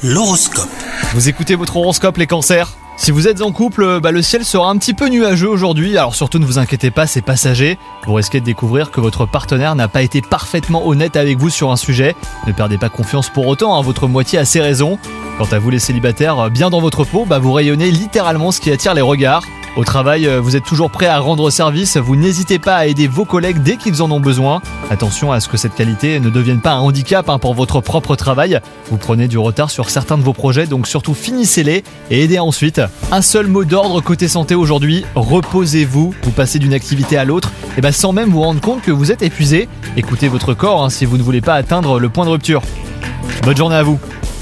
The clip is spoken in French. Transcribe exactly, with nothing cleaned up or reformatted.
L'horoscope. Vous écoutez votre horoscope les cancers ? Si vous êtes en couple, bah le ciel sera un petit peu nuageux aujourd'hui, alors surtout ne vous inquiétez pas, c'est passager. Vous risquez de découvrir que votre partenaire n'a pas été parfaitement honnête avec vous sur un sujet. Ne perdez pas confiance pour autant, hein, votre moitié a ses raisons. Quant à vous les célibataires, bien dans votre peau, bah vous rayonnez littéralement ce qui attire les regards. Au travail, vous êtes toujours prêt à rendre service, vous n'hésitez pas à aider vos collègues dès qu'ils en ont besoin. Attention à ce que cette qualité ne devienne pas un handicap hein, pour votre propre travail. Vous prenez du retard sur certains de vos projets, donc surtout finissez-les et aidez ensuite. Un seul mot d'ordre côté santé aujourd'hui, reposez-vous. Vous passez d'une activité à l'autre et bah sans même vous rendre compte que vous êtes épuisé. Écoutez votre corps hein, si vous ne voulez pas atteindre le point de rupture. Bonne journée à vous.